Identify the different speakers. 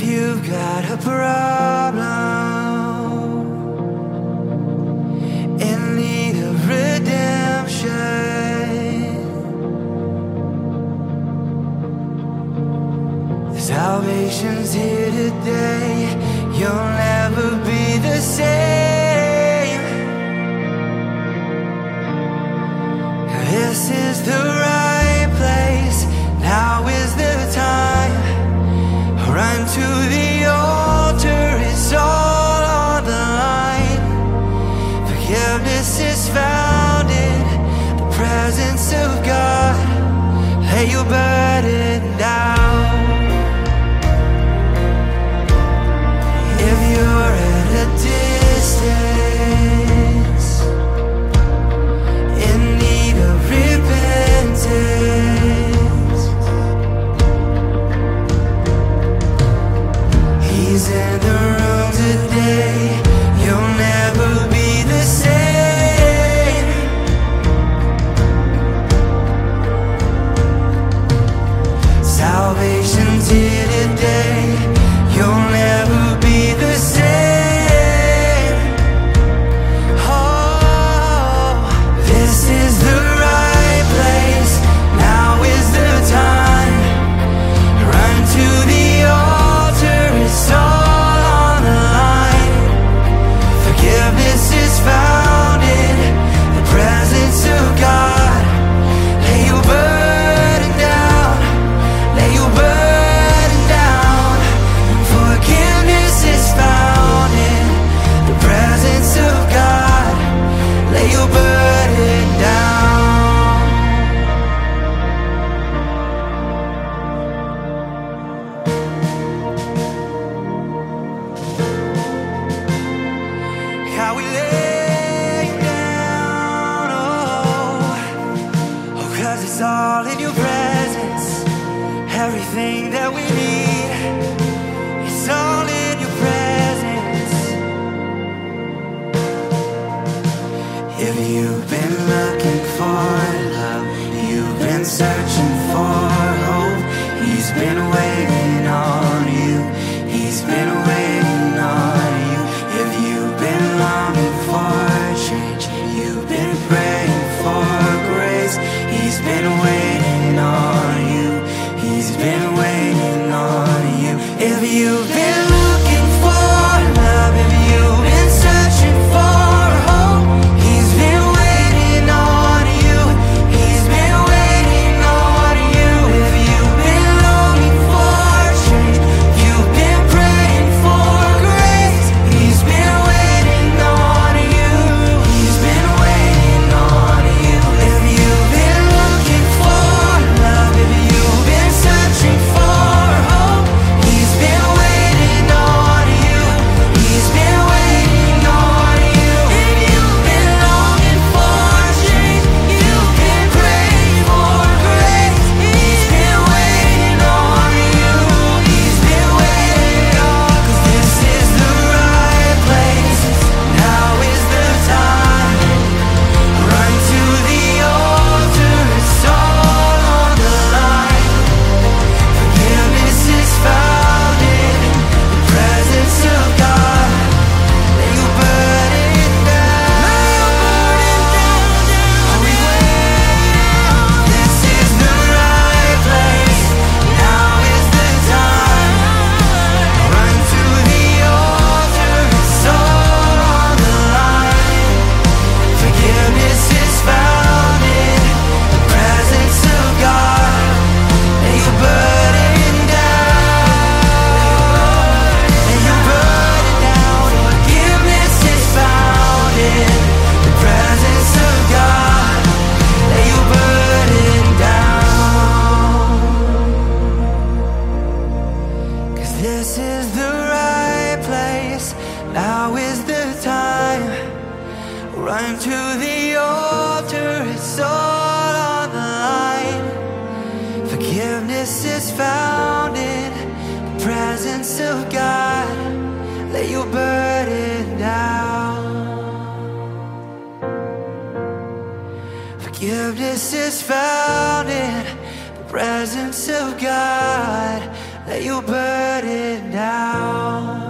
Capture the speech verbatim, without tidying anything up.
Speaker 1: you've got a problem in need of redemption, salvation's here today. You'll never be the same. This is the right place. Now is the time. Run to the altar, it's all on the line. Forgiveness is found in the presence of God. Lay your burden down. If you're at a distance, in need of repentance, He's in the room today. You'll never be the same. Salvation's here today. You'll never be the same. Oh, this is the right place. Now is the time. Run to the altar, it's all on the line. Forgiveness is found in the presence of God. Lay your burden down, lay your burden down. Forgiveness is found in the presence of God. Lay your burden down. How we lay down, oh, oh, 'cause it's all in your presence. Everything that we need, it's all in your presence. If you've been looking for love, you've been searching for hope, He's been waiting on you. He's been waiting on you. If you've been longing for change, you've been praying for grace, He's been waiting on you. He's been waiting on you. If you've been looking for love, if you've been searching for hope, He's been waiting on you. He's been waiting on you. If you've been longing for change, you've been praying for grace, He's been waiting on you. He's been waiting on you. If you've been looking for love, if you've been searching for hope, He's been waiting on you. He's been waiting on you. If you've been longing for change, you've been praying for grace, He's been waiting on you. He's been waiting on. 'Cause this is the right place. Now is the time. Run to the altar, it's all on the line. Forgiveness is found in the presence of God. Lay your burden down. Lay your burden down. Are we waiting? This is the right place. Now is the time. Run to the altar, it's all on the line. Forgiveness is found in the presence of God. Lay your burden down. Lay your burden down. Forgiveness is found in the presence of God. Lay your burden down. 'Cause this is the right place. Now is the time. Run to the altar, it's all on the line. Forgiveness is found in the presence of God. Lay your burden down. Forgiveness is found in the presence of God. lay your burden down.